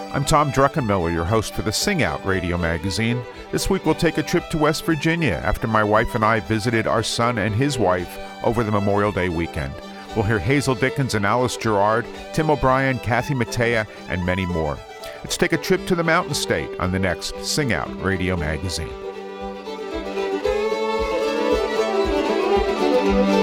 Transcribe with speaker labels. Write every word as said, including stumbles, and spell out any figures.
Speaker 1: I'm Tom Druckenmiller, your host for the Sing Out radio magazine. This week we'll take a trip to West Virginia after my wife and I visited our son and his wife over the Memorial Day weekend. We'll hear Hazel Dickens and Alice Gerard, Tim O'Brien, Kathy Mattea, and many more. Let's take a trip to the Mountain State on the next Sing Out radio magazine.